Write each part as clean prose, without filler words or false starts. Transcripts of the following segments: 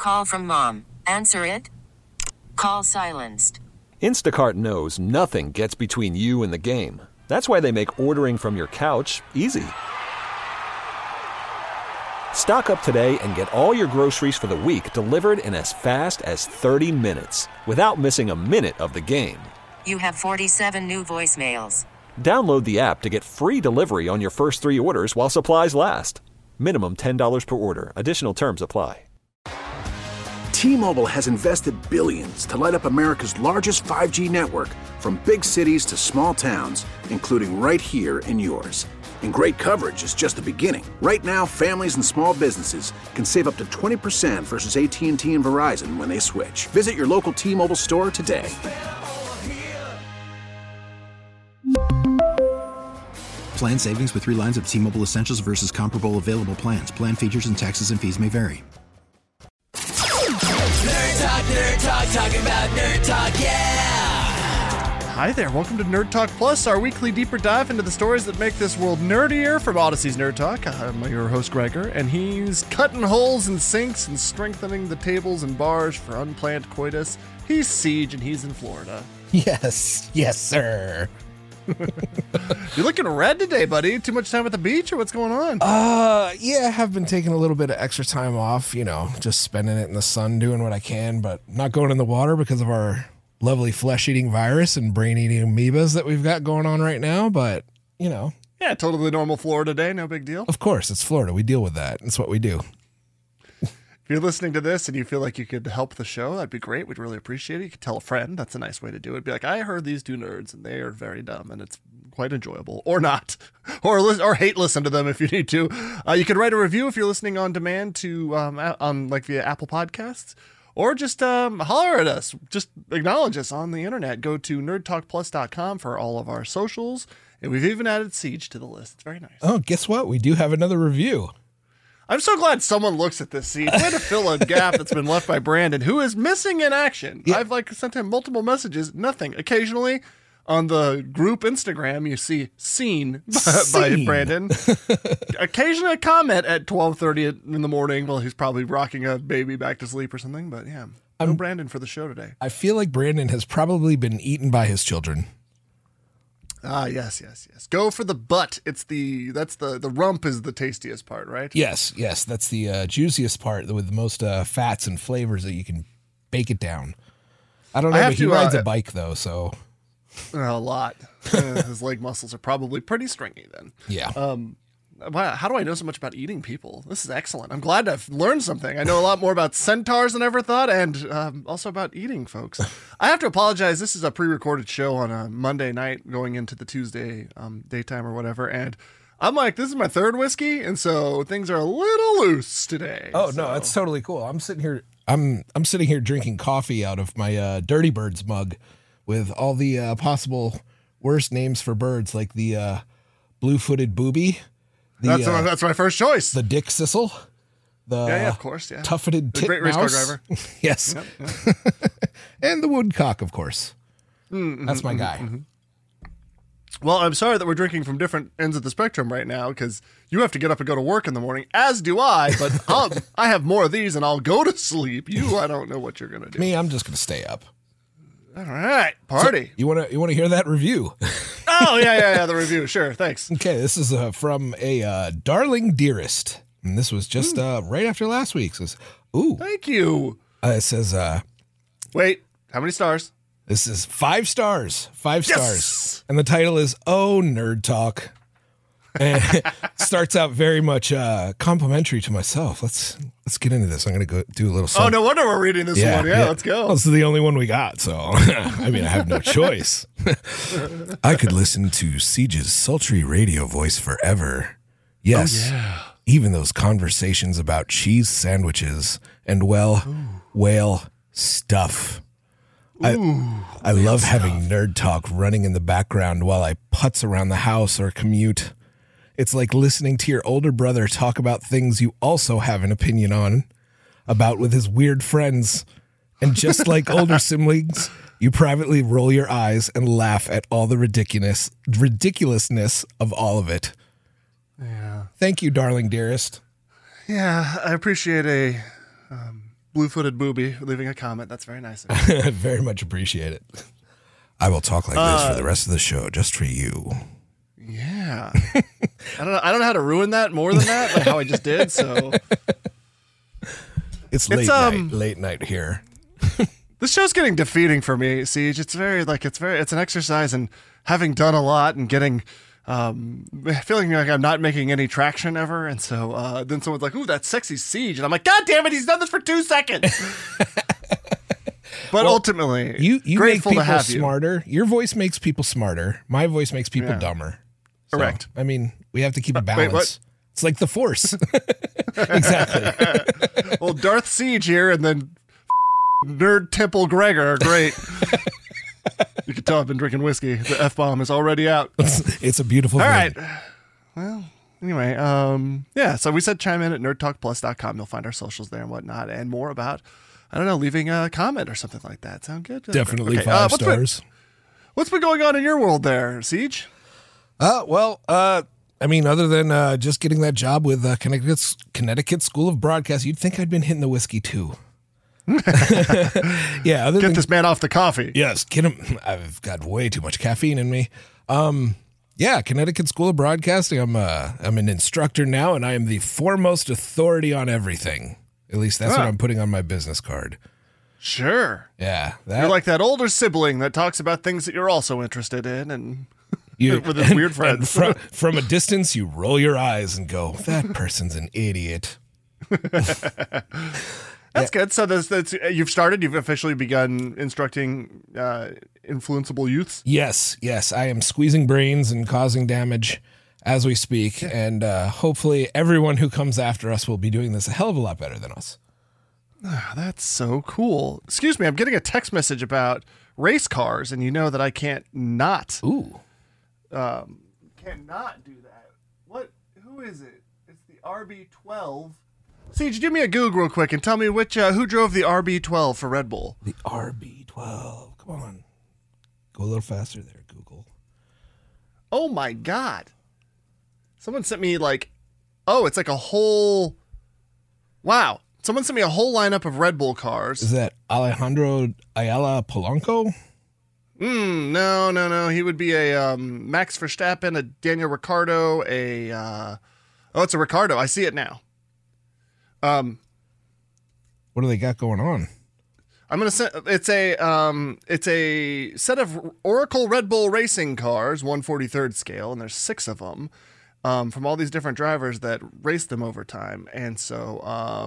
Call from mom. Answer it. Call silenced. Instacart knows nothing gets between you and the game. That's why they make ordering from your couch easy. Stock up today and get all your groceries for the week delivered in as fast as 30 minutes without missing a minute of the game. You have 47 new voicemails. Download the app to get free delivery on your first 3 orders while supplies last. Minimum $10 per order. Additional terms apply. T-Mobile has invested billions to light up America's largest 5G network, from big cities to small towns, including right here in yours. And great coverage is just the beginning. Right now, families and small businesses can save up to 20% versus AT&T and Verizon when they switch. Visit your local T-Mobile store today. Plan savings with 3 lines of T-Mobile Essentials versus comparable available plans. Plan features and taxes and fees may vary. Nerd Talk, talking about Nerd Talk, yeah! Hi there, welcome to Nerd Talk Plus, our weekly deeper dive into the stories that make this world nerdier from Odyssey's Nerd Talk. I'm your host, Gregor, and he's cutting holes in sinks and strengthening the tables and bars for unplanned coitus. He's Siege, and he's in Florida. Yes, sir. You're looking red today, buddy. Too much time at the beach, or what's going on? Yeah, I have been taking a little bit of extra time off, just spending it in the sun, doing what I can, but not going in the water because of our lovely flesh-eating virus and brain-eating amoebas that we've got going on right now, but, Yeah, totally normal Florida day, no big deal. Of course, it's Florida. We deal with that. That's what we do. If you're listening to this and you feel like you could help the show, that'd be great. We'd really appreciate it. You could tell a friend. That's a nice way to do it. Be like, I heard these 2 nerds and they are very dumb and it's quite enjoyable. Or not. Or hate listen to them if you need to. You could write a review if you're listening on demand via Apple Podcasts. Or just holler at us. Just acknowledge us on the internet. Go to nerdtalkplus.com for all of our socials. And we've even added Siege to the list. It's very nice. Oh, guess what? We do have another review. I'm so glad someone looks at this scene. Way to fill a gap that's been left by Brandon, who is missing in action. Yeah. I've sent him multiple messages, nothing. Occasionally on the group Instagram, you see seen by Brandon. Occasionally a comment at 12:30 in the morning while he's probably rocking a baby back to sleep or something. But yeah, no Brandon for the show today. I feel like Brandon has probably been eaten by his children. Yes. Go for the butt. The rump is the tastiest part, right? Yes. That's the juiciest part with the most fats and flavors that you can bake it down. I don't know, but he rides a bike though, so. A lot. His leg muscles are probably pretty stringy then. Yeah. How do I know so much about eating people? This is excellent. I'm glad I've learned something. I know a lot more about centaurs than I ever thought, and also about eating folks. I have to apologize. This is a pre-recorded show on a Monday night going into the Tuesday daytime or whatever, and I'm like, this is my 3rd whiskey, and so things are a little loose today. Oh, so. No, it's totally cool. I'm sitting here drinking coffee out of my Dirty Birds mug with all the possible worst names for birds, like the blue-footed booby. That's my first choice. The Dick Sissel. Yeah, of course. Yeah. Tufted titmouse. Great race car driver. Yes. Yep. And the woodcock, of course. That's my guy. Mm-hmm. Well, I'm sorry that we're drinking from different ends of the spectrum right now because you have to get up and go to work in the morning, as do I, but I have more of these and I'll go to sleep. I don't know what you're going to do. Me, I'm just going to stay up. All right, party. So you want to hear that review? Oh, yeah, the review. Sure, thanks. Okay, this is from a Darling Dearest. And this was just right after last week's. It says, ooh. Thank you. It says, wait, how many stars? This is 5 stars. 5 stars. And the title is, Oh, Nerd Talk. And it starts out very much complimentary to myself. Let's get into this. I'm going to go do a little something. Oh, no wonder we're reading this one. Yeah, let's go. Well, this is the only one we got, so I mean, I have no choice. I could listen to Siege's sultry radio voice forever. Yes, even those conversations about cheese sandwiches and, whale stuff. I love having Nerd Talk running in the background while I putz around the house or commute. It's like listening to your older brother talk about things you also have an opinion on, about with his weird friends. And just like older siblings, you privately roll your eyes and laugh at all the ridiculousness of all of it. Yeah. Thank you, Darling Dearest. Yeah, I appreciate a blue-footed booby leaving a comment. That's very nice of you. I very much appreciate it. I will talk like this for the rest of the show, just for you. Yeah. I don't know how to ruin that more than that, like how I just did. So it's late night here. This show's getting defeating for me, Siege. It's an exercise in having done a lot and getting feeling like I'm not making any traction ever. And so then someone's like, "Ooh, that's sexy Siege," and I'm like, "God damn it, he's done this for 2 seconds." But ultimately, you grateful make to people have you. smarter. Your voice makes people smarter. My voice makes people dumber. So, Correct. I mean, we have to keep a balance. what? It's like the Force. Exactly. Well, Darth Siege here and then Nerd Temple Gregor are great. You can tell I've been drinking whiskey. The F-bomb is already out. It's a beautiful All thing. right. Well, anyway, yeah, so we said chime in at nerdtalkplus.com. You'll find our socials there and whatnot and more about, I don't know, leaving a comment or something like that. Sound good? Definitely Okay, 5 stars. What's been going on in your world there, Siege? I mean, other than just getting that job with Connecticut School of Broadcast, you'd think I'd been hitting the whiskey too. Yeah, Get this man off the coffee. Yes, get him. I've got way too much caffeine in me. Yeah, Connecticut School of Broadcasting. I'm an instructor now, and I am the foremost authority on everything. At least that's what I'm putting on my business card. Sure. Yeah, You're like that older sibling that talks about things that you're also interested in and with his weird friends. And from a distance, you roll your eyes and go, "That person's an idiot." That's good. So you've officially begun instructing influenceable youths? Yes. I am squeezing brains and causing damage as we speak. And hopefully everyone who comes after us will be doing this a hell of a lot better than us. That's so cool. Excuse me, I'm getting a text message about race cars, and you know that I can't not. Ooh. Cannot do that. Who is it? It's the RB12. Siege, do me a Google real quick and tell me who drove the RB12 for Red Bull. The RB12. Come on. Go a little faster there, Google. Oh my God. Someone sent me it's like a whole, wow. Someone sent me a whole lineup of Red Bull cars. Is that Alejandro Ayala Polanco? No. He would be a Max Verstappen, a Daniel Ricciardo, it's a Ricciardo. I see it now. What do they got going on? I'm gonna send. It's a set of Oracle Red Bull racing cars, 1/43rd scale, and there's 6 of them, from all these different drivers that race them over time. And so,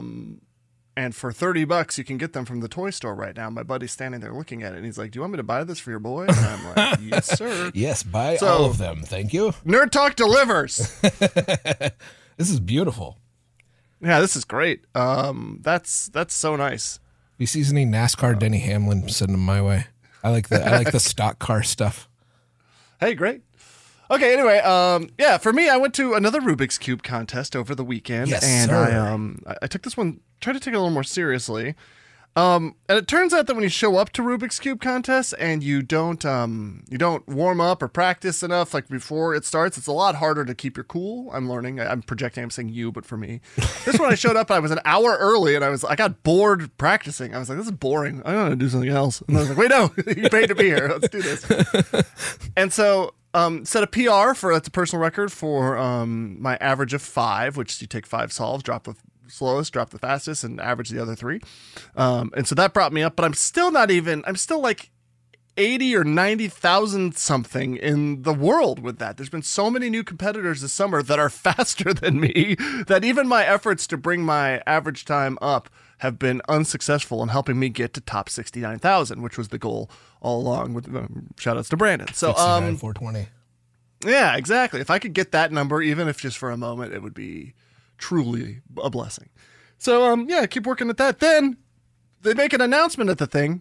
and for $30 you can get them from the toy store right now. My buddy's standing there looking at it, and he's like, "Do you want me to buy this for your boy?" And I'm like, "Yes, sir." Yes, buy all of them. Thank you. Nerd Talk delivers. This is beautiful. Yeah, this is great. That's so nice. If you sees any NASCAR Denny Hamlin, send them my way. I like the stock car stuff. Hey, great. Okay, anyway, for me, I went to another Rubik's Cube contest over the weekend, Yes, and sir. I took this one, tried to take it a little more seriously. And it turns out that when you show up to Rubik's Cube contests and you don't warm up or practice enough, like before it starts, it's a lot harder to keep your cool. I'm learning. I'm projecting. I'm saying you, but for me, this one I showed up. I was an hour early, and I got bored practicing. I was like, "This is boring. I want to do something else." And I was like, "Wait, no, you paid to be here. Let's do this." And so, set a PR that's a personal record for my average of 5, which you take 5 solves, drop the slowest, drop the fastest, and average the other 3. And so that brought me up, but I'm still like 80 or 90,000 something in the world with that. There's been so many new competitors this summer that are faster than me that even my efforts to bring my average time up have been unsuccessful in helping me get to top 69,000, which was the goal all along, with shout outs to Brandon. So, 420. Yeah, exactly. If I could get that number, even if just for a moment, it would be truly a blessing. So, keep working at that. Then they make an announcement at the thing.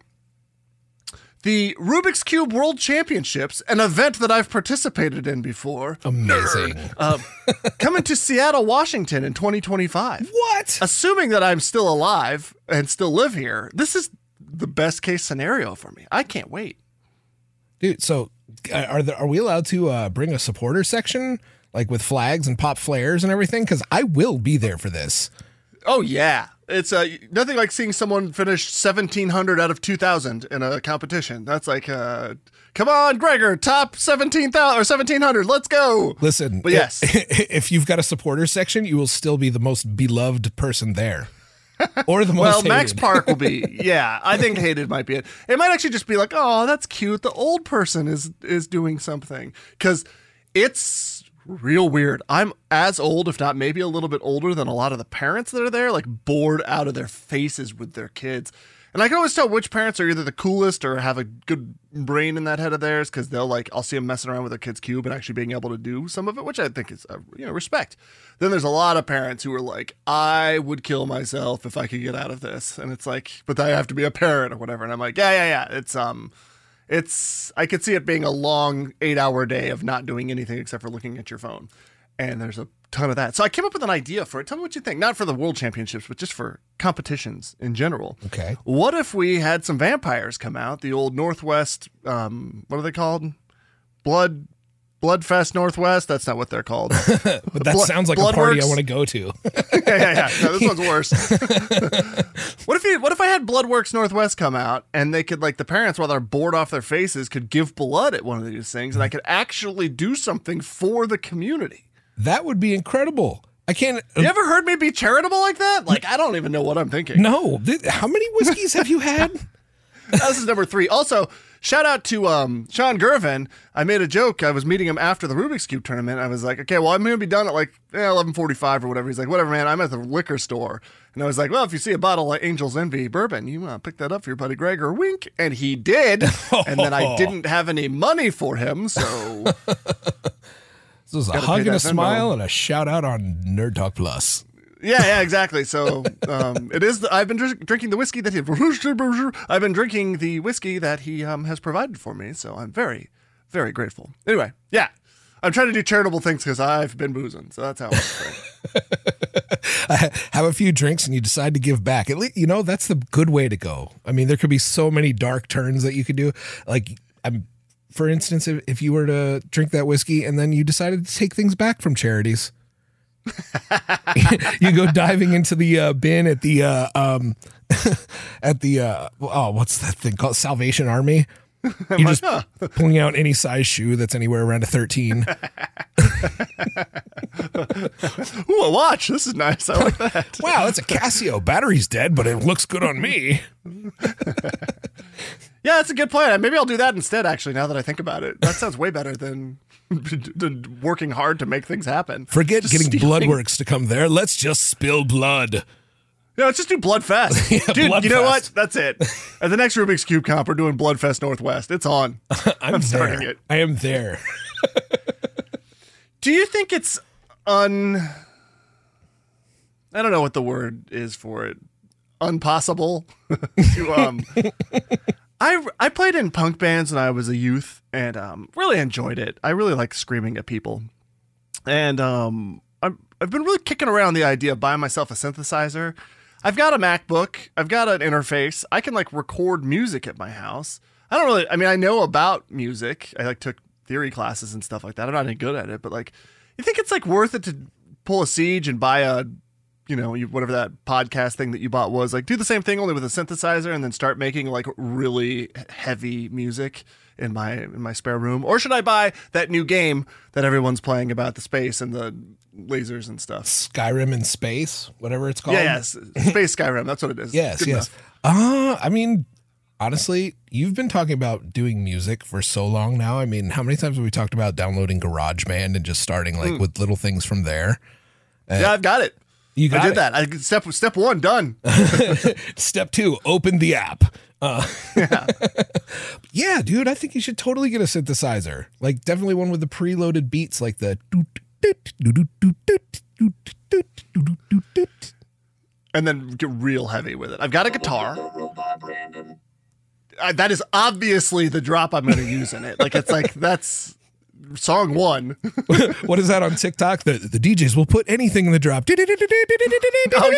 The Rubik's Cube World Championships, an event that I've participated in before. Amazing. Coming to Seattle, Washington in 2025. What? Assuming that I'm still alive and still live here, this is the best case scenario for me. I can't wait. Dude, so are we allowed to bring a supporter section, like with flags and pop flares and everything? Because I will be there for this. Oh, yeah. It's nothing like seeing someone finish 1,700 out of 2,000 in a competition. That's like, come on, Gregor, top 17,000 or 1,700. Let's go. Listen, but yes, if you've got a supporter section, you will still be the most beloved person there. Or the most well, hated. Max Park will be. Yeah, I think hated might be it. It might actually just be like, oh, that's cute. The old person is doing something. Because it's real weird. I'm as old, if not maybe a little bit older than a lot of the parents that are there, like bored out of their faces with their kids. And I can always tell which parents are either the coolest or have a good brain in that head of theirs, because I'll see them messing around with their kid's cube and actually being able to do some of it, which I think is, respect. Then there's a lot of parents who are like, I would kill myself if I could get out of this. And it's like, but I have to be a parent or whatever. And I'm like, yeah. I could see it being a long 8-hour day of not doing anything except for looking at your phone. And there's a ton of that. So I came up with an idea for it. Tell me what you think. Not for the world championships, but just for competitions in general. Okay. What if we had some vampires come out? The old Northwest, what are they called? Bloodfest Northwest? That's not what they're called. But that sounds like a party I want to go to. Yeah. No, this one's worse. What if I had Bloodworks Northwest come out and they could, like, the parents, while they're bored off their faces, could give blood at one of these things, and I could actually do something for the community? That would be incredible. I can't. You ever heard me be charitable like that? Like, I don't even know what I'm thinking. No. How many whiskeys have you had? This is number 3. Also, shout out to Sean Gervin. I made a joke. I was meeting him after the Rubik's Cube tournament. I was like, okay, well, I'm going to be done at like 11:45 or whatever. He's like, whatever, man. I'm at the liquor store. And I was like, well, if you see a bottle of Angel's Envy bourbon, you want to pick that up for your buddy Gregor. Wink. And he did. And then I didn't have any money for him, so... This was a hug and a smile and a shout out on Nerd Talk Plus. Yeah, exactly. So it is. I've been drinking the whiskey that he has provided for me. So I'm very, very grateful. Anyway, yeah, I'm trying to do charitable things because I've been boozing. So that's how I'm have a few drinks and you decide to give back. At least, that's the good way to go. I mean, there could be so many dark turns that you could do. Like, for instance, if you were to drink that whiskey and then you decided to take things back from charities, you go diving into the bin at the what's that thing called? Salvation Army. You just pulling out any size shoe that's anywhere around a 13. Ooh, a watch. This is nice. I like that. Wow, that's a Casio. Battery's dead, but it looks good on me. Yeah, that's a good plan. Maybe I'll do that instead, actually, now that I think about it. That sounds way better than working hard to make things happen. Forget just getting Bloodworks to come there. Let's just spill blood. Yeah, let's just do Bloodfest. Yeah, dude, Bloodfest. You know what? That's it. At the next Rubik's Cube comp, we're doing Bloodfest Northwest. It's on. I'm starting it. I am there. Do you think it's I don't know what the word is for it. Unpossible to I played in punk bands when I was a youth and really enjoyed it. I really like screaming at people. And I've been really kicking around the idea of buying myself a synthesizer. I've got a MacBook. I've got an interface. I can like record music at my house. I know about music. I took theory classes and stuff like that. I'm not any good at it, but you think it's worth it to pull a Siege and buy a whatever that podcast thing that you bought was, do the same thing only with a synthesizer and then start making really heavy music in my spare room? Or should I buy that new game that everyone's playing about the space and the lasers and stuff? Skyrim in space, whatever it's called. Yes, Space Skyrim. That's what it is. Yes. I mean, honestly, you've been talking about doing music for so long now. I mean, how many times have we talked about downloading GarageBand and just starting with little things from there? Yeah, I've got it. I did that. Step 1 done. Step 2, open the app. Yeah, dude, I think you should totally get a synthesizer. Definitely one with the preloaded beats, like the. And then get real heavy with it. I've got a guitar. That is obviously the drop I'm going to use in it. That's song 1. What is that on TikTok? The DJs will put anything in the drop. Oh,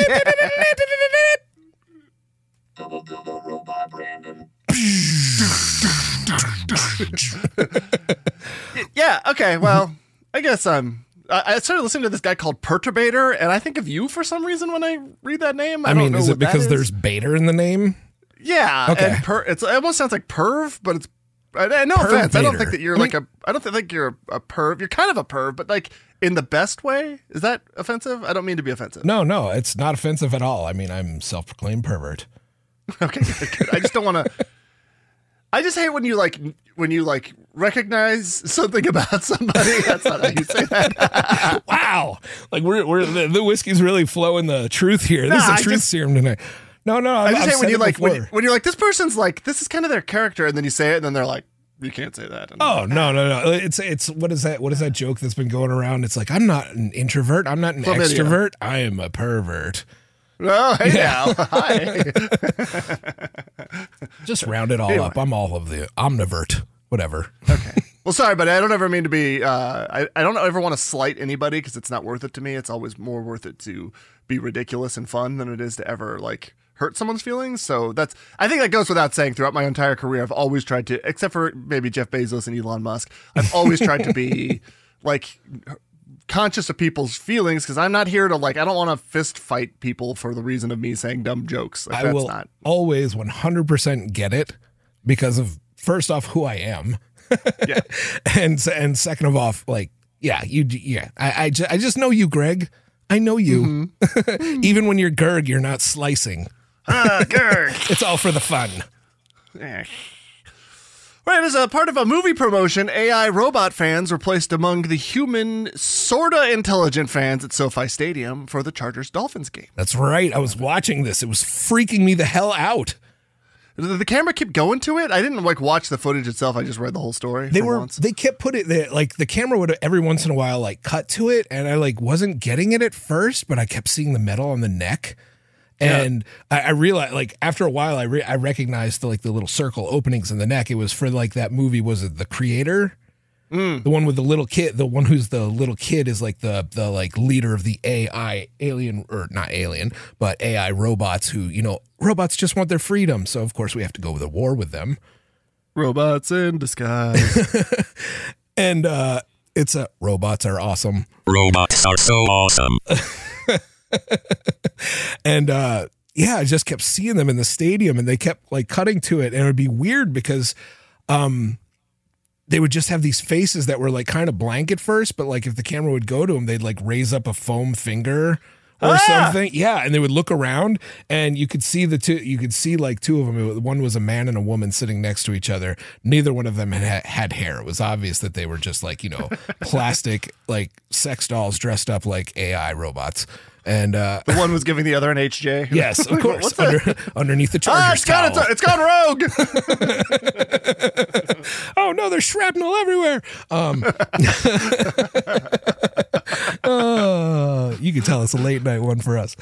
yeah. Yeah, okay, well, I guess I'm I started listening to this guy called Perturbator, and I think of you for some reason when I read that name. I mean, is it because there's Bader in the name? Yeah. Okay. And it almost sounds like perv, but it's no offense. I don't think that you're I don't think you're a perv. You're kind of a perv, but like in the best way. Is that offensive? I don't mean to be offensive. No, it's not offensive at all. I mean, I'm self-proclaimed pervert. Okay, good. I just don't want to. I just hate when you recognize something about somebody. That's not how you say that. Wow, like we're the whiskey's really flowing the truth here. This is a truth serum tonight. No. I just hate when you're like this person's like this is kind of their character, and then you say it, and then they're like, you can't say that. Oh no. It's what is that joke that's been going around? It's like I'm not an introvert. I'm not an extrovert. I am a pervert. Oh, hey now. Hi. Just round it all up. I'm all of the omnivert. Whatever. Okay. Well, sorry, but I don't ever mean to be. I don't ever want to slight anybody because it's not worth it to me. It's always more worth it to be ridiculous and fun than it is to ever like hurt someone's feelings. So I think that goes without saying. Throughout my entire career, I've always tried to, except for maybe Jeff Bezos and Elon Musk, I've always tried to be like conscious of people's feelings because I'm not here to I don't want to fist fight people for the reason of me saying dumb jokes. Like, I will always 100% get it because of first off who I am, yeah, and second of all, I just know you, Greg. I know you. Mm-hmm. Even when you're Gerg, you're not slicing. Gerg. It's all for the fun. Right, as a part of a movie promotion, AI robot fans were placed among the human, sorta intelligent fans at SoFi Stadium for the Chargers-Dolphins game. That's right. I was watching this. It was freaking me the hell out. Did the camera keep going to it? I didn't watch the footage itself. I just read the whole story. They kept putting it the camera would every once in a while cut to it, and I wasn't getting it at first, but I kept seeing the metal on the neck. And I realized, after a while, I recognized the little circle openings in the neck. It was for that movie. Was it The Creator? The one with the little kid. The one who's the little kid is the leader of the AI alien, or not alien, but AI robots who robots just want their freedom. So of course we have to go to war with them. Robots in disguise. And it's robots are awesome. Robots are so awesome. And I just kept seeing them in the stadium, and they kept cutting to it, and it would be weird because they would just have these faces that were kind of blank at first, but if the camera would go to them, they'd raise up a foam finger or something. Yeah, and they would look around, and you could see two of them. One was a man and a woman sitting next to each other. Neither one of them had hair. It was obvious that they were just plastic sex dolls dressed up like AI robots. And the one was giving the other an HJ. Yes, of course. Underneath the Chargers towel. It's gone rogue. Oh no, there's shrapnel everywhere. You can tell it's a late night one for us.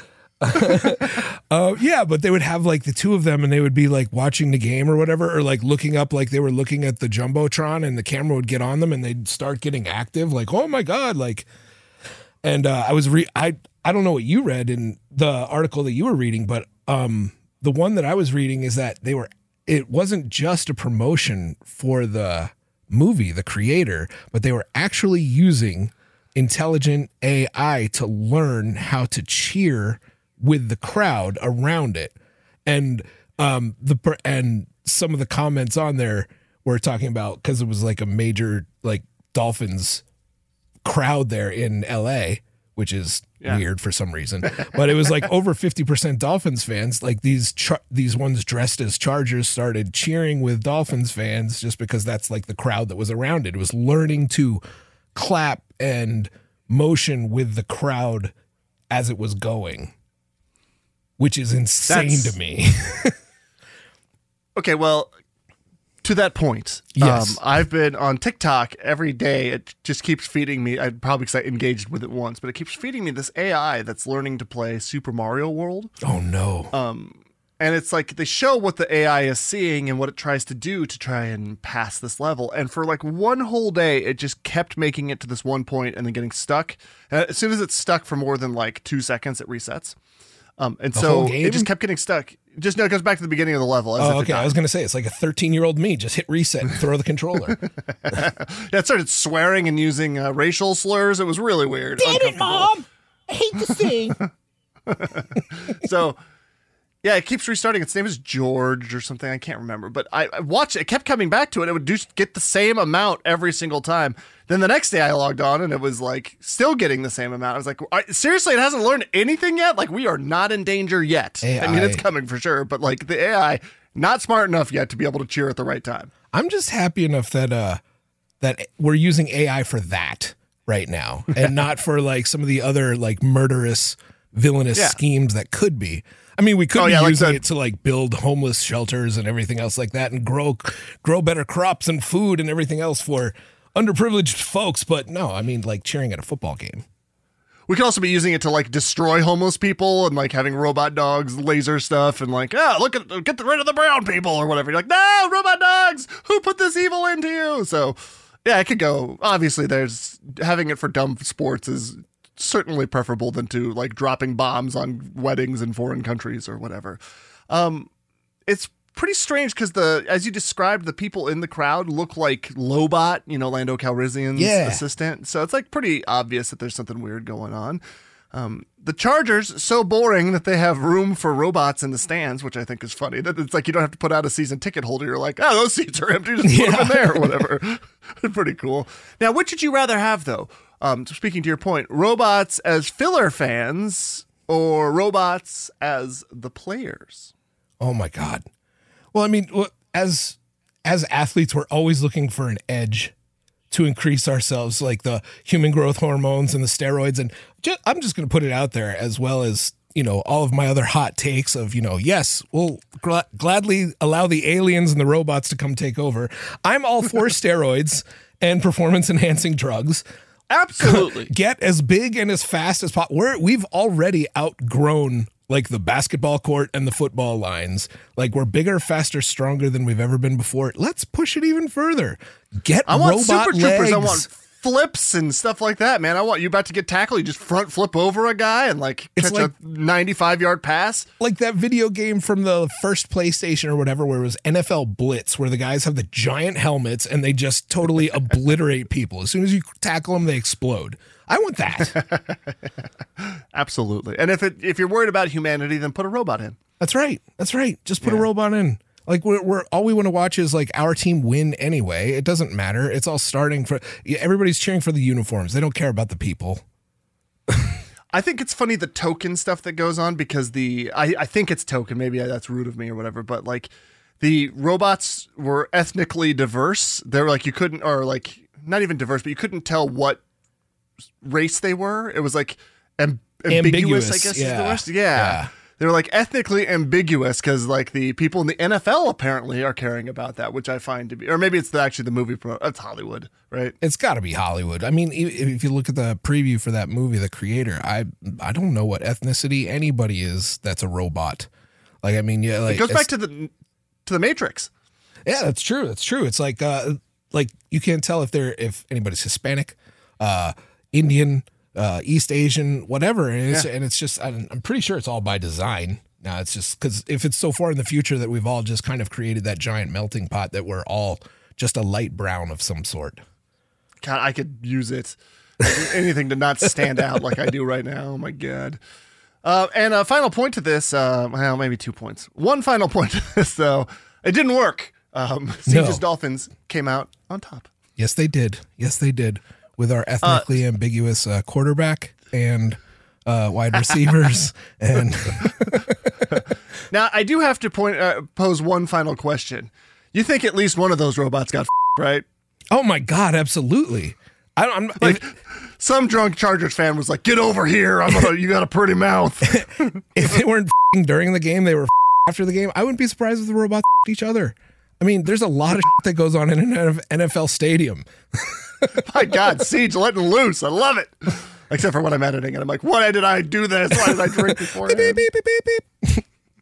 But they would have the two of them, and they would be watching the game or whatever, or looking up they were looking at the Jumbotron, and the camera would get on them, and they'd start getting active. Oh my god, And I don't know what you read in the article that you were reading, but the one that I was reading is that it wasn't just a promotion for the movie, The Creator, but they were actually using intelligent AI to learn how to cheer with the crowd around it. And and some of the comments on there were talking about, because it was a major Dolphins crowd there in LA, which is weird for some reason, but it was over 50% Dolphins fans. These ones dressed as Chargers started cheering with Dolphins fans just because that's the crowd that was around it. It was learning to clap and motion with the crowd as it was going, which is insane to me. Okay, well, to that point, yes. I've been on TikTok every day. It just keeps feeding me. I'd probably because I engaged with it once, but it keeps feeding me this AI that's learning to play Super Mario World. Oh no! And it's they show what the AI is seeing and what it tries to do to try and pass this level. And for one whole day, it just kept making it to this one point and then getting stuck. As soon as it's stuck for more than 2 seconds, it resets. And so it just kept getting stuck. Just no, it goes back to the beginning of the level. Oh, okay. I was going to say, it's like a 13-year-old me. Just hit reset and throw the controller. Yeah, it started swearing and using racial slurs. It was really weird. Damn it, Mom! I hate this thing. So, yeah, it keeps restarting. Its name is George or something. I can't remember. But I watched it. It kept coming back to it. It would just get the same amount every single time. Then the next day I logged on and it was like still getting the same amount. I was like, seriously, it hasn't learned anything yet? Like, we are not in danger yet. AI. I mean, it's coming for sure. But like the AI, not smart enough yet to be able to cheer at the right time. I'm just happy enough that that we're using AI for that right now and not for like some of the other like murderous, villainous schemes that could be. I mean, we could be using it to like build homeless shelters and everything else like that and grow better crops and food and everything else for underprivileged folks. But no, I mean, like cheering at a football game. We could also be using it to like destroy homeless people and like having robot dogs laser stuff and like, get rid of the brown people or whatever. You're like, no, robot dogs, who put this evil into you? So yeah, it could go. Obviously, there's having it for dumb sports is certainly preferable than to like dropping bombs on weddings in foreign countries or whatever. It's pretty strange because as you described, the people in the crowd look like Lobot, Lando Calrissian's assistant. So it's like pretty obvious that there's something weird going on. The Chargers, so boring that they have room for robots in the stands, which I think is funny. That it's like you don't have to put out a season ticket holder. You're like, those seats are empty. Just put them in there or whatever. Pretty cool. Now, which would you rather have, though? Speaking to your point, robots as filler fans or robots as the players? Oh, my God. Well, I mean, as athletes, we're always looking for an edge to increase ourselves, like the human growth hormones and the steroids. And I'm just going to put it out there, as well as, all of my other hot takes of, yes, we'll gladly allow the aliens and the robots to come take over. I'm all for steroids and performance enhancing drugs. Absolutely. Get as big and as fast as possible. We've already outgrown like the basketball court and the football lines. Like, we're bigger, faster, stronger than we've ever been before. Let's push it even further. I want robot super legs. troopers. I want flips and stuff like that, man. I want you about to get tackled. You just front flip over a guy and like catch a 95-yard pass. Like that video game from the first PlayStation or whatever, where it was NFL Blitz, where the guys have the giant helmets and they just totally obliterate people. As soon as you tackle them, they explode. I want that. Absolutely. And if you're worried about humanity, then put a robot in. That's right. Just put a robot in. Like, we're all we want to watch is like our team win anyway. It doesn't matter. It's all starting for everybody's cheering for the uniforms. They don't care about the people. I think it's funny the token stuff that goes on because I think it's token. Maybe that's rude of me or whatever. But like the robots were ethnically diverse. They're like, you couldn't, or like not even diverse, but you couldn't tell what race they were. It was like ambiguous, I guess is the worst. Yeah. They were like ethnically ambiguous because like the people in the NFL apparently are caring about that, which I find to be, or maybe it's actually the movie. It's Hollywood, right? It's got to be Hollywood. I mean, if you look at the preview for that movie, the creator, I don't know what ethnicity anybody is that's a robot. Like, I mean, yeah, like it goes back to the Matrix. Yeah, that's true. It's like you can't tell if anybody's Hispanic, Indian, East Asian, whatever. And it's just, I'm pretty sure it's all by design. Now it's just because if it's so far in the future that we've all just kind of created that giant melting pot that we're all just a light brown of some sort. God, I could use it. Anything to not stand out like I do right now. Oh my God. And a final point to this, well, maybe 2 points. One final point to this, though. It didn't work. Siege's Dolphins came out on top. Yes, they did. With our ethnically ambiguous quarterback and wide receivers. And now, I do have to pose one final question. You think at least one of those robots got right? Oh, my God, absolutely. I'm like, some drunk Chargers fan was like, get over here. You got a pretty mouth. If they weren't during the game, they were after the game. I wouldn't be surprised if the robots each other. I mean, there's a lot of that goes on in an NFL stadium. My God, Siege letting loose. I love it. Except for when I'm editing and I'm like, why did I do this? Why did I drink before? Beep, beep, beep, beep, beep.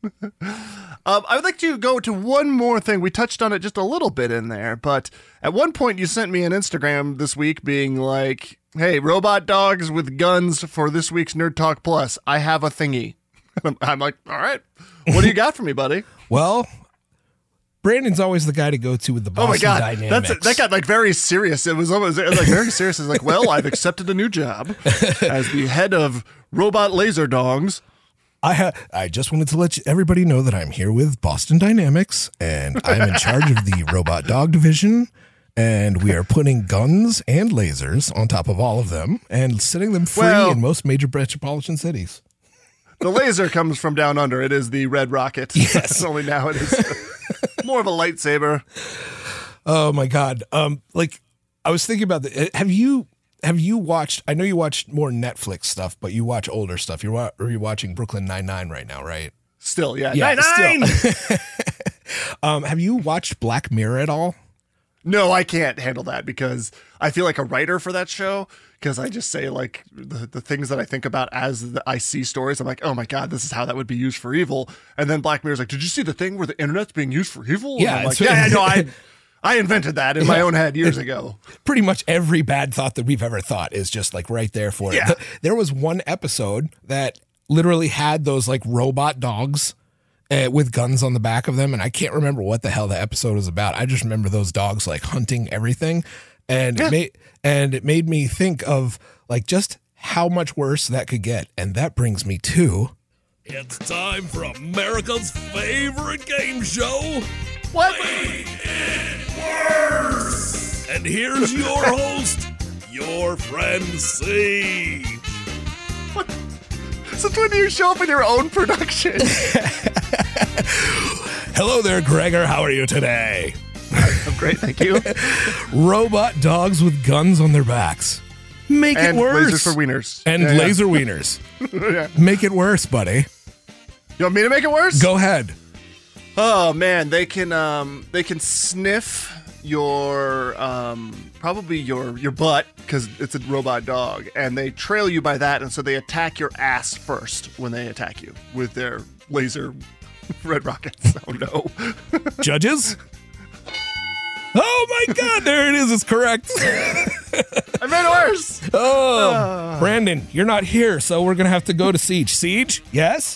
I would like to go to one more thing. We touched on it just a little bit in there, but at one point you sent me an Instagram this week being like, hey, robot dogs with guns for this week's Nerd Talk Plus. I have a thingy. I'm like, all right, what do you got for me, buddy? Well, Brandon's always the guy to go to with the Boston Dynamics. That got like very serious. It was almost like very serious. It's like, well, I've accepted a new job as the head of Robot Laser Dogs. I just wanted to let everybody know that I'm here with Boston Dynamics, and I'm in charge of the robot dog division, and we are putting guns and lasers on top of all of them and setting them free in most major metropolitan cities. The laser comes from down under. It is the Red Rocket. Yes. Only now it is more of a lightsaber. Oh my God. Like I was thinking about have you watched, I know you watched more Netflix stuff, but you watch older stuff. You're watching Brooklyn Nine-Nine right now, right? Still, yeah. Nine-Nine! Have you watched Black Mirror at all? No, I can't handle that because I feel like a writer for that show because I just say like the things that I think about as I see stories. I'm like, oh my God, this is how that would be used for evil. And then Black Mirror's like, did you see the thing where the internet's being used for evil? Yeah. And I'm like, I invented that in my own head years ago. Pretty much every bad thought that we've ever thought is just like right there for it. There was one episode that literally had those like robot dogs with guns on the back of them. And I can't remember what the hell the episode was about. I just remember those dogs like hunting everything. And it made me think of like just how much worse that could get. And that brings me to... It's time for America's favorite game show. What? Make It Worse. And here's your host, your friend Siege. What? So when do you show up in your own production? Hello there, Gregor. How are you today? I'm great, thank you. Robot dogs with guns on their backs. Make it worse. Lasers for wieners. And laser wieners. Yeah. Make it worse, buddy. You want me to make it worse? Go ahead. Oh man, they can sniff your probably your butt because it's a robot dog, and they trail you by that, and so they attack your ass first when they attack you with their laser red rockets. Oh no. Judges? Oh my God, there it is. It's correct. I made it worse. Oh, Brandon, you're not here, so we're going to have to go to Siege. Siege, yes?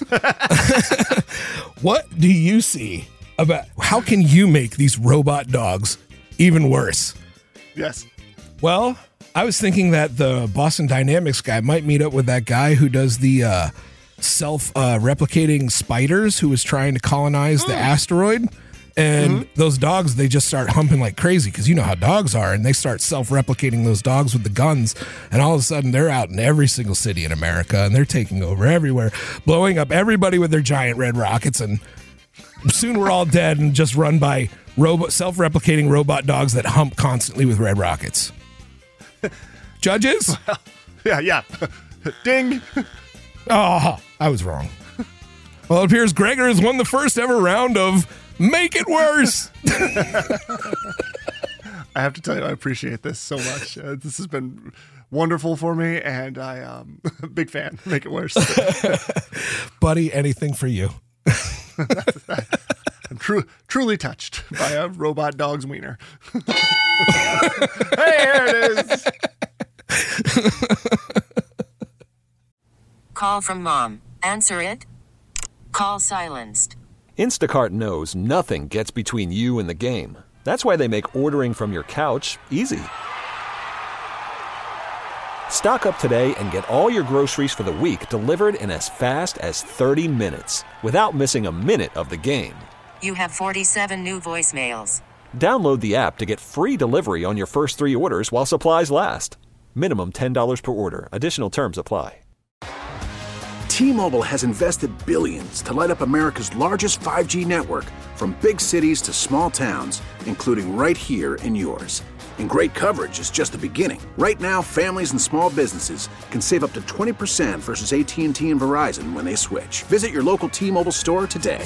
What do you see about how can you make these robot dogs even worse? Yes. Well, I was thinking that the Boston Dynamics guy might meet up with that guy who does the self-replicating spiders who was trying to colonize the asteroid. And those dogs, they just start humping like crazy because you know how dogs are. And they start self-replicating those dogs with the guns. And all of a sudden, they're out in every single city in America. And they're taking over everywhere, blowing up everybody with their giant red rockets. And soon we're all dead and just run by self-replicating robot dogs that hump constantly with red rockets. Judges? Well, yeah. Ding. Oh, I was wrong. Well, it appears Gregor has won the first ever round of Make It Worse. I have to tell you, I appreciate this so much. This has been wonderful for me, and I big fan. Make it worse. Buddy, anything for you. I'm truly touched by a robot dog's wiener. Hey, here it is. Call from mom. Answer it. Call silenced. Instacart knows nothing gets between you and the game. That's why they make ordering from your couch easy. Stock up today and get all your groceries for the week delivered in as fast as 30 minutes without missing a minute of the game. You have 47 new voicemails. Download the app to get free delivery on your first 3 orders while supplies last. Minimum $10 per order. Additional terms apply. T-Mobile has invested billions to light up America's largest 5G network, from big cities to small towns, including right here in yours. And great coverage is just the beginning. Right now, families and small businesses can save up to 20% versus AT&T and Verizon when they switch. Visit your local T-Mobile store today.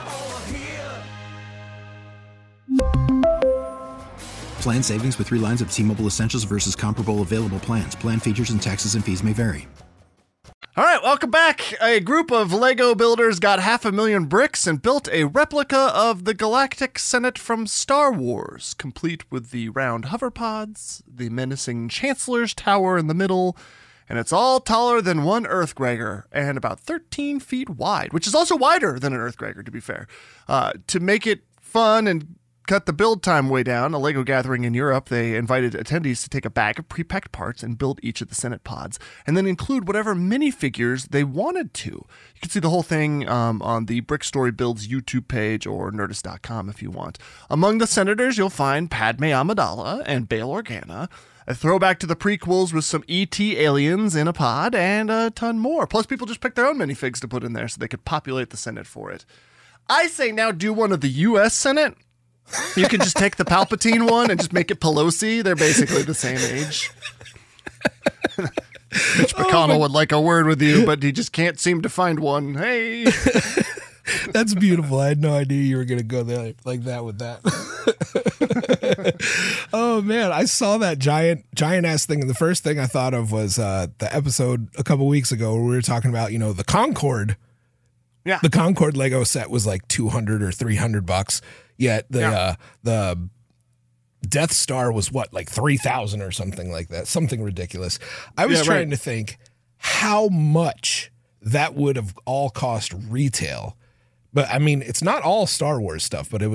Plan savings with 3 lines of T-Mobile Essentials versus comparable available plans. Plan features and taxes and fees may vary. All right, welcome back. A group of Lego builders got 500,000 bricks and built a replica of the Galactic Senate from Star Wars, complete with the round hoverpods, the menacing Chancellor's Tower in the middle, and it's all taller than one Earth Gregor and about 13 feet wide, which is also wider than an Earth Gregor, to be fair. To make it fun and cut the build time way down, a LEGO gathering in Europe, they invited attendees to take a bag of pre-packed parts and build each of the Senate pods, and then include whatever minifigures they wanted to. You can see the whole thing on the Brick Story Builds YouTube page or Nerdist.com if you want. Among the senators, you'll find Padme Amidala and Bail Organa, a throwback to the prequels with some E.T. aliens in a pod, and a ton more. Plus, people just picked their own minifigs to put in there so they could populate the Senate for it. I say now do one of the U.S. Senate. You could just take the Palpatine one and just make it Pelosi. They're basically the same age. Mitch McConnell would like a word with you, but he just can't seem to find one. Hey. That's beautiful. I had no idea you were going to go there like that with that. Oh, man. I saw that giant ass thing. And the first thing I thought of was the episode a couple weeks ago where we were talking about, the Concorde. Yeah. The Concorde Lego set was like $200 or $300. Yet the Death Star was what, like 3,000 or something like that, something ridiculous. I was trying to think how much that would have all cost retail. But I mean, it's not all Star Wars stuff, but a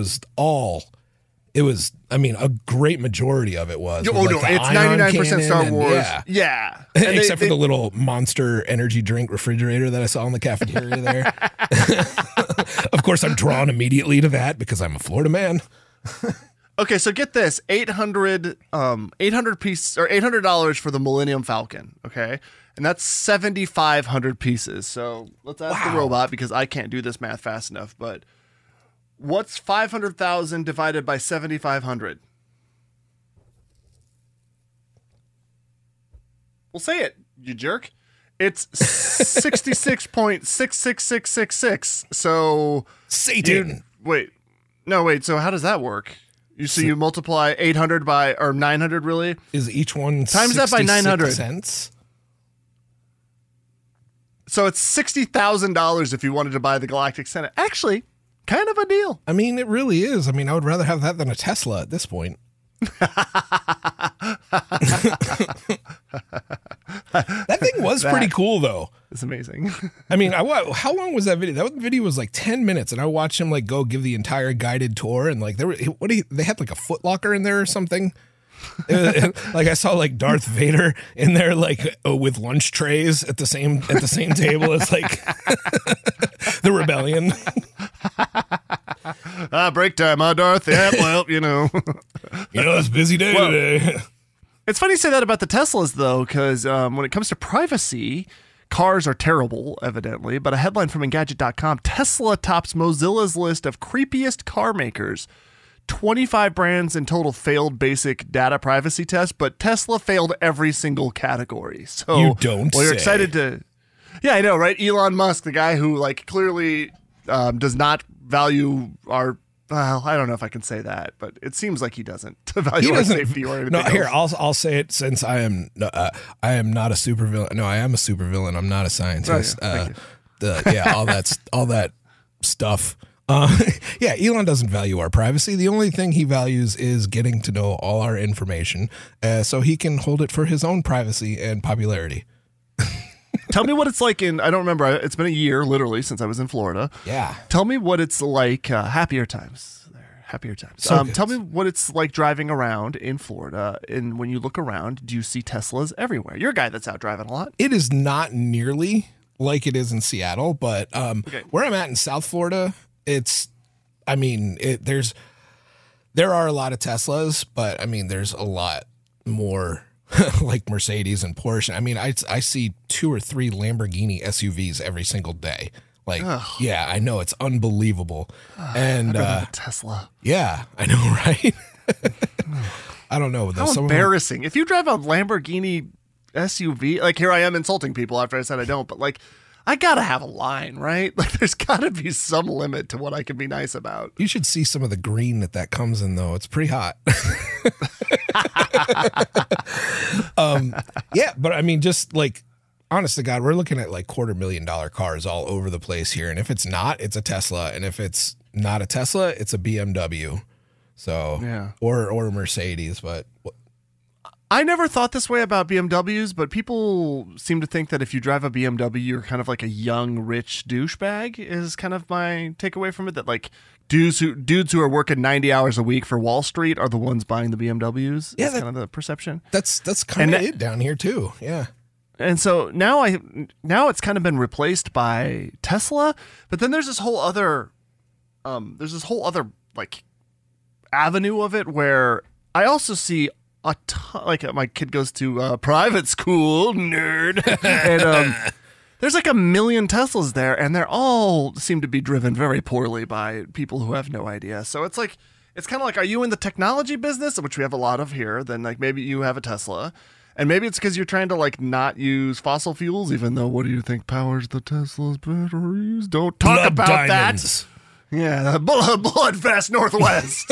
great majority of it was. Oh, no, it's 99% Star Wars. Yeah. Except for the little Monster energy drink refrigerator that I saw in the cafeteria there. Of course, I'm drawn immediately to that because I'm a Florida man. Okay, so get this: $800 for the Millennium Falcon. Okay, and that's 7,500 pieces. So let's ask the robot because I can't do this math fast enough. But what's 500,000 divided by 7,500? Well, say it, you jerk. It's 66.66666. So Satan. Wait. So how does that work? You multiply 800 by, or 900 really? Is each one times that by 900 cents? So it's $60,000 if you wanted to buy the Galactic Senate. Actually, kind of a deal. I mean, it really is. I mean, I would rather have that than a Tesla at this point. That thing was pretty cool, though. It's amazing. I mean, how long was that video? That video was like 10 minutes, and I watched him like go give the entire guided tour, and like they had like a Foot Locker in there or something. Like I saw like Darth Vader in there, like with lunch trays at the same table as like the rebellion. Break time, Darth? Yeah, well, it's a busy day today. It's funny you say that about the Teslas, though, because when it comes to privacy, cars are terrible, evidently. But a headline from Engadget.com, Tesla tops Mozilla's list of creepiest car makers. 25 brands in total failed basic data privacy tests, but Tesla failed every single category. So you don't you're excited to... Yeah, I know, right? Elon Musk, the guy who like clearly does not value our... Well, I don't know if I can say that, but it seems like he doesn't value our safety or anything. No, here I'll say it since I am not a supervillain. No, I am a supervillain. I'm not a scientist. Oh, all that stuff. Yeah, Elon doesn't value our privacy. The only thing he values is getting to know all our information, so he can hold it for his own privacy and popularity. Tell me what it's like I don't remember. It's been a year, literally, since I was in Florida. Yeah. Tell me what it's like, happier times. So tell me what it's like driving around in Florida. And when you look around, do you see Teslas everywhere? You're a guy that's out driving a lot. It is not nearly like it is in Seattle, but where I'm at in South Florida, there are a lot of Teslas, but I mean, there's a lot more like Mercedes and Porsche. I mean, I see 2 or 3 Lamborghini SUVs every single day. Like, yeah, I know, it's unbelievable. And a Tesla. Yeah, I know, right? I don't know. How embarrassing. If you drive a Lamborghini SUV, like here I am insulting people after I said I don't, but like, I gotta have a line, right? Like, there's gotta be some limit to what I can be nice about. You should see some of the green that comes in, though. It's pretty hot. Yeah, but I mean, just like, honest to God, we're looking at like $250,000 cars all over the place here. And if it's not, it's a Tesla. And if it's not a Tesla, it's a BMW. So, yeah. or a Mercedes. But I never thought this way about BMWs, but people seem to think that if you drive a BMW, you're kind of like a young, rich douchebag is kind of my takeaway from it. That like dudes who are working 90 hours a week for Wall Street are the ones buying the BMWs. Yeah, that's kind of the perception. That's kind of it down here too. Yeah. And so now it's kind of been replaced by Tesla, but then there's this whole other like avenue of it where I also see a ton, like my kid goes to private school, nerd, and there's like 1 million Teslas there, and they're all seem to be driven very poorly by people who have no idea. So it's like, it's kind of like, are you in the technology business, which we have a lot of here? Then like maybe you have a Tesla. And maybe it's because you're trying to like not use fossil fuels, even though what do you think powers the Tesla's batteries? Don't talk blood about diamonds. that. Yeah, the Bloodfest Northwest.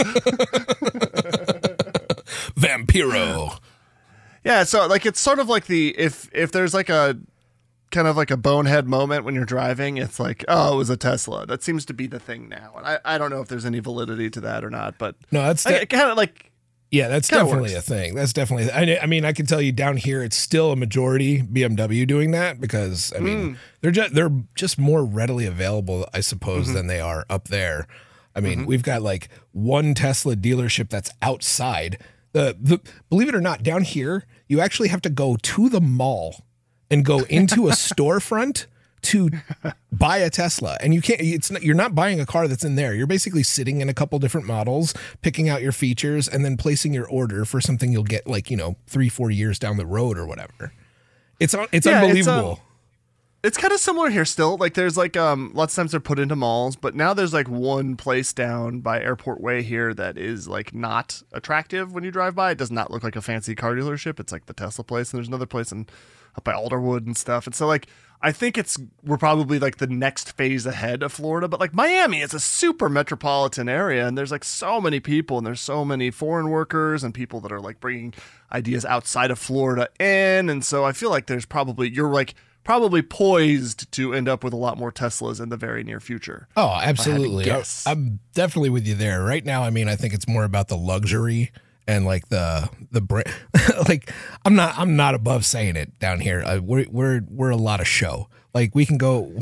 Vampiro. Yeah, so like it's sort of like if there's like a kind of like a bonehead moment when you're driving, it's like, oh, it was a Tesla. That seems to be the thing now. And I don't know if there's any validity to that or not, but no, that's kind of like. Yeah, that's definitely a thing. That's definitely. I mean, I can tell you down here, it's still a majority BMW doing that because I mean they're just more readily available, I suppose, than they are up there. I mean, we've got like one Tesla dealership that's outside. The believe it or not, down here you actually have to go to the mall and go into a storefront to buy a Tesla, and you can't. You're not buying a car that's in there. You're basically sitting in a couple different models, picking out your features, and then placing your order for something you'll get like 3-4 years down the road or whatever. It's unbelievable. It's kind of similar here still. Like there's like lots of times they're put into malls, but now there's like one place down by Airport Way here that is like not attractive when you drive by. It does not look like a fancy car dealership. It's like the Tesla place, and there's another place up by Alderwood and stuff. And so like I think we're probably like the next phase ahead of Florida, but like Miami is a super metropolitan area, and there's like so many people, and there's so many foreign workers and people that are like bringing ideas outside of Florida in. And so I feel like you're like probably poised to end up with a lot more Teslas in the very near future. Oh, absolutely. I'm definitely with you there. Right now, I mean, I think it's more about the luxury and like the brand. Like I'm not above saying it down here. We're a lot of show. Like we can go.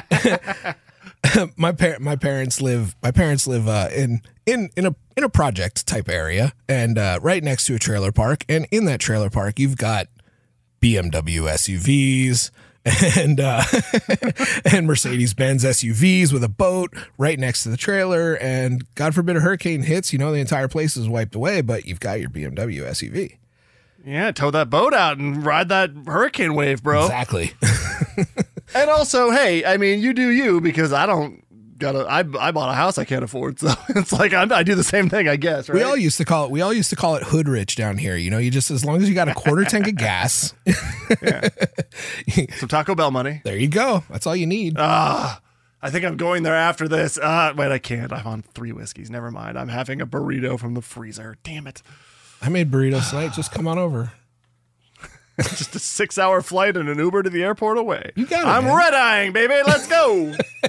my parents live in a project type area, and right next to a trailer park. And in that trailer park, you've got BMW SUVs and Mercedes-Benz SUVs with a boat right next to the trailer. And God forbid a hurricane hits, the entire place is wiped away, but you've got your BMW SUV. Yeah, tow that boat out and ride that hurricane wave, bro. Exactly. And also, hey, I mean, you do you, because I bought a house I can't afford, so it's like I do the same thing, I guess. Right? We all used to call it hood rich down here. You just, as long as you got a quarter tank of gas, some Taco Bell money. There you go. That's all you need. I think I'm going there after this. Wait, I can't. I'm on 3 whiskeys. Never mind. I'm having a burrito from the freezer. Damn it. I made burritos tonight. Just come on over. Just a 6-hour flight and an Uber to the airport away. You got it. I'm red-eyeing, baby. Let's go.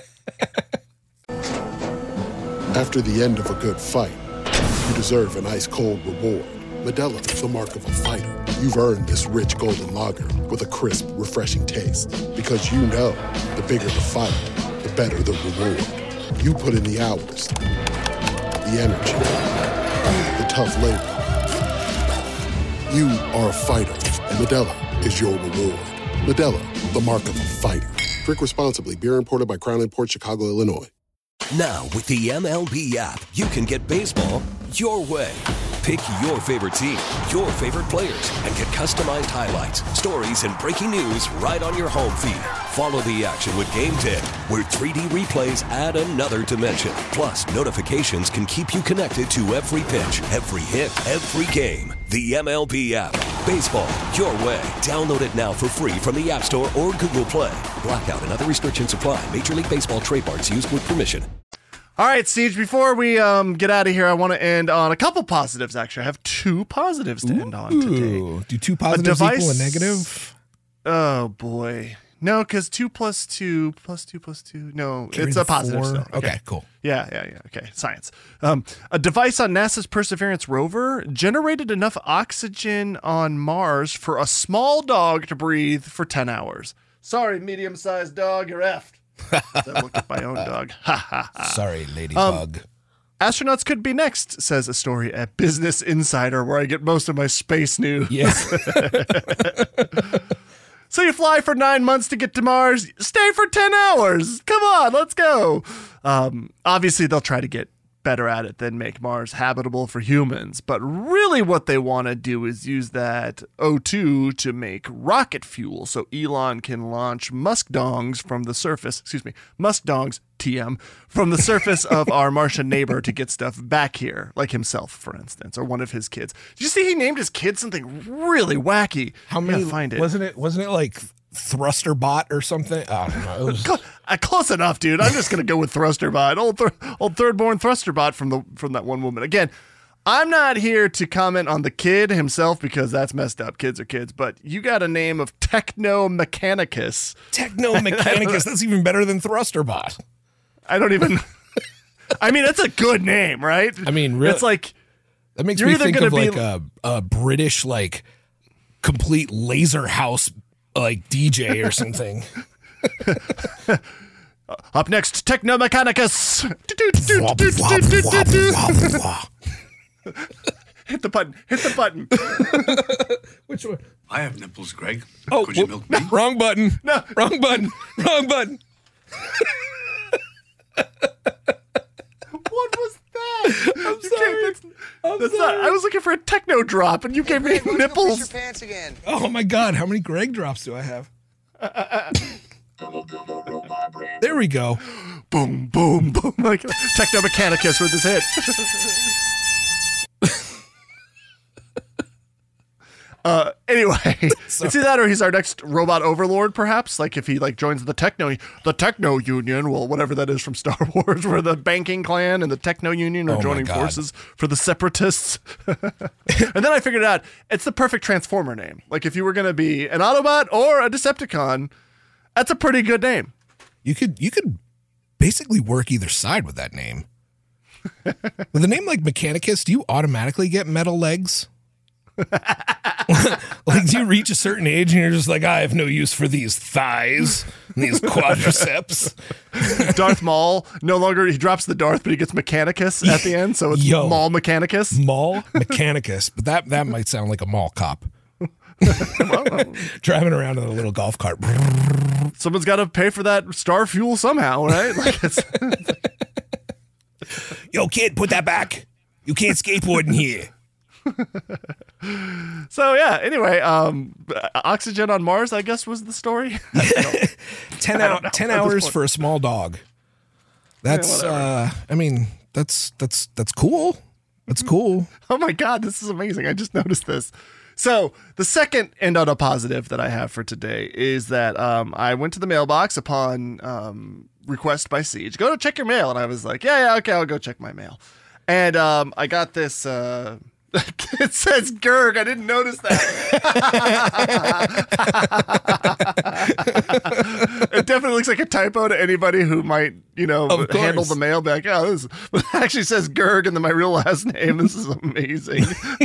After the end of a good fight, you deserve an ice-cold reward. Modelo, the mark of a fighter. You've earned this rich golden lager with a crisp, refreshing taste. Because you know, the bigger the fight, the better the reward. You put in the hours, the energy, the tough labor. You are a fighter, and Modelo is your reward. Modelo, the mark of a fighter. Drink responsibly. Beer imported by Crown Imports, Chicago, Illinois. Now, with the MLB app, you can get baseball your way. Pick your favorite team, your favorite players, and get customized highlights, stories, and breaking news right on your home feed. Follow the action with Game 10, where 3D replays add another dimension. Plus, notifications can keep you connected to every pitch, every hit, every game. The MLB app. Baseball your way. Download it now for free from the App Store or Google Play. Blackout and other restrictions apply. Major League Baseball trademarks used with permission. All right, Siege, before we get out of here, I want to end on a couple positives, actually. I have 2 positives to end on today. Do 2 positives equal a negative? Oh, boy. No, because 2 + 2 + 2 + 2. No, Carry it's the a positive. 4. Still. Okay, cool. Yeah. Okay, science. A device on NASA's Perseverance rover generated enough oxygen on Mars for a small dog to breathe for 10 hours. Sorry, medium-sized dog, you're effed. I looked at my own dog. Sorry, ladybug. Astronauts could be next, says a story at Business Insider, where I get most of my space news. Yes. So you fly for 9 months to get to Mars, stay for 10 hours. Come on, let's go. Obviously, they'll try to get better at it than make Mars habitable for humans. But really what they want to do is use that O2 to make rocket fuel so Elon can launch muskdongs from the surface, muskdongs, TM, from the surface of our Martian neighbor to get stuff back here, like himself, for instance, or one of his kids. Did you see he named his kid something really wacky? How many? Find it. Wasn't it like Thrusterbot or something? I don't know. It was... Close enough, dude. I'm just gonna go with Thrusterbot, old third-born Thrusterbot from that one woman. Again, I'm not here to comment on the kid himself because that's messed up. Kids are kids, but you got a name of Techno Mechanicus. Techno Mechanicus. That's even better than Thrusterbot. I don't even. I mean, that's a good name, right? I mean, really, it's like that makes me think of like a British like complete laser house like DJ or something. Up next, Techno Mechanicus. Hit the button. Hit the button. Which one? I have nipples, Greg. Oh, could you milk me? Wrong button. No, wrong button. Wrong button. What was that? I'm sorry. That's not. I was looking for a techno drop, and you gave me nipples. Your pants again. Oh my God! How many Greg drops do I have? There we go. Boom, boom, boom. Like Techno Mechanicus with his hit. Anyway, it's either that or he's our next robot overlord, perhaps. Like if he like joins the Techno Union, well, whatever that is from Star Wars, where the banking clan and the Techno Union are joining forces for the Separatists. And then I figured out it's the perfect Transformer name. Like if you were going to be an Autobot or a Decepticon, that's a pretty good name. You could basically work either side with that name. With a name like Mechanicus, do you automatically get metal legs? Like, do you reach a certain age and you're just like, I have no use for these thighs and these quadriceps? Darth Maul, no longer, he drops the Darth, but he gets Mechanicus at the end, so it's Maul Mechanicus. Maul Mechanicus, but that might sound like a mall cop. Driving around in a little golf cart. Someone's got to pay for that star fuel somehow, right? Like it's Yo, kid, put that back. You can't skateboard in here. So yeah, anyway, oxygen on Mars, I guess, was the story. 10 hours for a small dog. That's I mean, that's cool. That's cool. Oh my God, this is amazing. I just noticed this. So the second end on a positive that I have for today is that I went to the mailbox upon request by Siege. Go to check your mail. And I was like, yeah, okay, I'll go check my mail. And I got this... it says Gerg. I didn't notice that. It definitely looks like a typo to anybody who might, handle the mail. Be like, oh, this it actually says Gerg and then my real last name. This is amazing.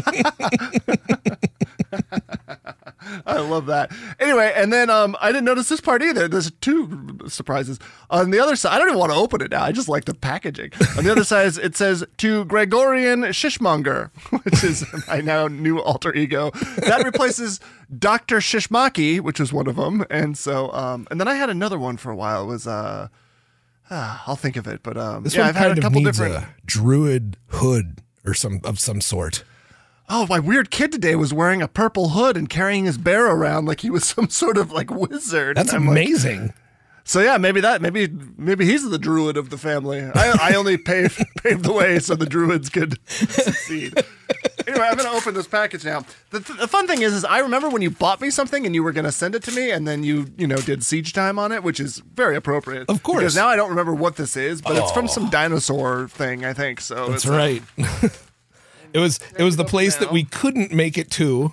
I love that. Anyway, and then I didn't notice this part either. There's two surprises. On the other side, I don't even want to open it now. I just like the packaging. On the other side, it says, to Gregorian Shishmonger, which is my now new alter ego. That replaces Dr. Shishmaki, which was one of them. And so, and then I had another one for a while. It was, I'll think of it. But this one I've had a couple different. A druid hood or some sort. Oh, my weird kid today was wearing a purple hood and carrying his bear around like he was some sort of like wizard. That's amazing. Like, so yeah, maybe he's the druid of the family. I only paved the way so the druids could succeed. Anyway, I'm going to open this package now. The fun thing is I remember when you bought me something and you were going to send it to me and then you did Siege Time on it, which is very appropriate. Of course. Because now I don't remember what this is, but it's from some dinosaur thing, I think. So that's right. It was the place that we couldn't make it to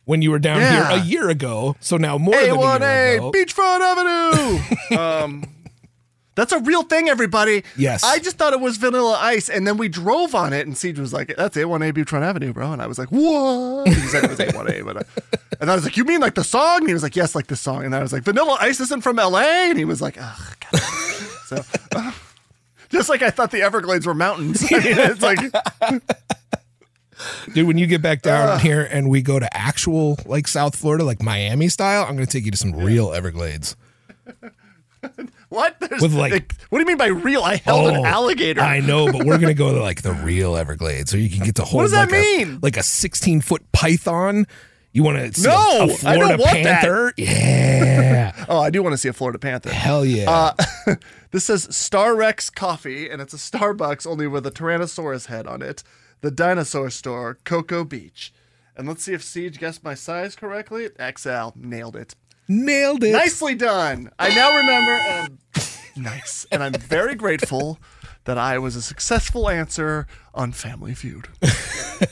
when you were down here a year ago. So now more than a year ago. Beachfront Avenue. That's a real thing, everybody. Yes. I just thought it was Vanilla Ice, and then we drove on it, and Siege was like, that's A1A Beachfront Avenue, bro. And I was like, what? He said it was A1A, but and I was like, you mean like the song? And he was like, yes, like the song. And I was like, Vanilla Ice isn't from LA? And he was like, ugh, God. So, just like I thought the Everglades were mountains. I mean, it's like... Dude, when you get back down here and we go to actual, like, South Florida, like Miami style, I'm going to take you to some real Everglades. What? With like, what do you mean by real? I held an alligator. I know, but we're gonna go to like the real Everglades, so you can get to hold. What does that mean? Like a 16-foot python. You want to see a Florida I don't want panther? That. Yeah. Oh, I do want to see a Florida panther. Hell yeah. This says Star Rex Coffee, and it's a Starbucks only with a Tyrannosaurus head on it. The Dinosaur Store, Cocoa Beach. And let's see if Siege guessed my size correctly. XL. Nailed it. Nailed it. Nicely done. I now remember. Nice. And I'm very grateful that I was a successful answer on Family Feud. Nerd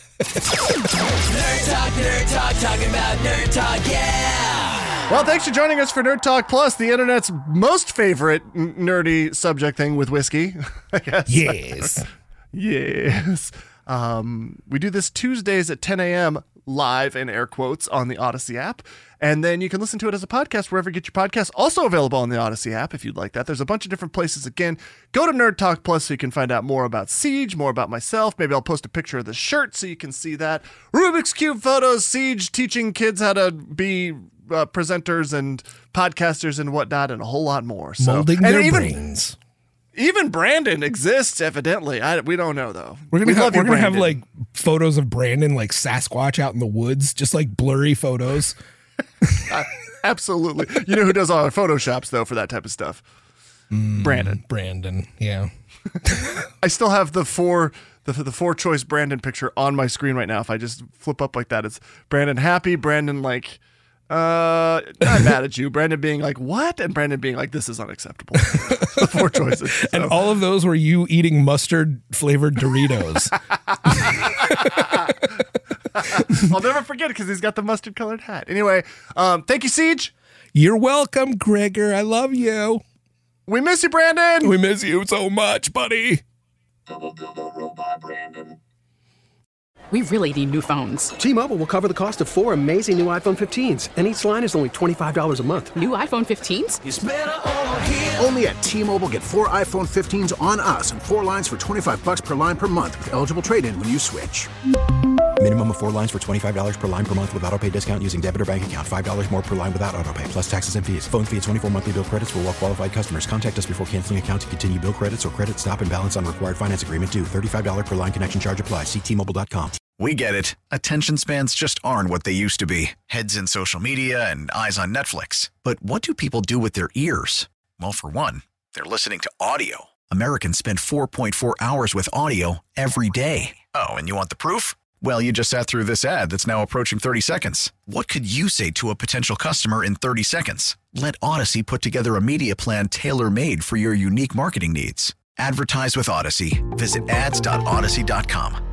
Talk, talking about Nerd Talk, yeah! Well, thanks for joining us for Nerd Talk Plus, the internet's most favorite nerdy subject thing with whiskey, I guess. Yes. Yes. We do this Tuesdays at 10 a.m. live in air quotes on the Odyssey app. And then you can listen to it as a podcast wherever you get your podcasts. Also available on the Odyssey app if you'd like that. There's a bunch of different places. Again, go to Nerd Talk Plus so you can find out more about Siege, more about myself. Maybe I'll post a picture of the shirt so you can see that. Rubik's Cube photos, Siege teaching kids how to be presenters and podcasters and whatnot, and a whole lot more. So, molding their brains. Even Brandon exists, evidently. We don't know, though. We're gonna have like photos of Brandon, like Sasquatch out in the woods, just like blurry photos. Absolutely. You know who does all our Photoshops, though, for that type of stuff? Brandon, yeah. I still have the four choice Brandon picture on my screen right now. If I just flip up like that, it's Brandon happy, Brandon like, I'm mad at you, Brandon being like, what? And Brandon being like, this is unacceptable. The four choices. So. And all of those were you eating mustard flavored Doritos. I'll never forget it because he's got the mustard colored hat. Anyway, thank you, Siege. You're welcome, Gregor. I love you. We miss you, Brandon. We miss you so much, buddy. Robot Brandon. We really need new phones. T-Mobile will cover the cost of 4 amazing new iPhone 15s, and each line is only $25 a month. New iPhone 15s? It's better over here. Only at T-Mobile, get 4 iPhone 15s on us and 4 lines for $25 per line per month with eligible trade-in when you switch. Minimum of 4 lines for $25 per line per month with autopay discount using debit or bank account. $5 more per line without autopay, plus taxes and fees. Phone fee at 24 monthly bill credits for well-qualified customers. Contact us before canceling account to continue bill credits or credit stop and balance on required finance agreement due. $35 per line connection charge applies. See T-Mobile.com. We get it. Attention spans just aren't what they used to be. Heads in social media and eyes on Netflix. But what do people do with their ears? Well, for one, they're listening to audio. Americans spend 4.4 hours with audio every day. Oh, and you want the proof? Well, you just sat through this ad that's now approaching 30 seconds. What could you say to a potential customer in 30 seconds? Let Odyssey put together a media plan tailor-made for your unique marketing needs. Advertise with Odyssey. Visit ads.odyssey.com.